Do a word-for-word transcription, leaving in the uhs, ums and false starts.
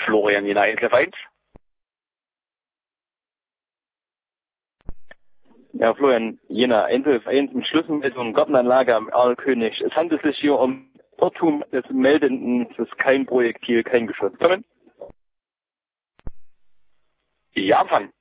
Florian Jena F eins. Ja, Florian Jena, N F eins mit Schlüsselmeldung Gartenanlage am Erlkönig. Es handelt sich hier um Irrtum des Meldenden. Es ist kein Projektil, kein Geschoss. Kommen. Ja, Mann.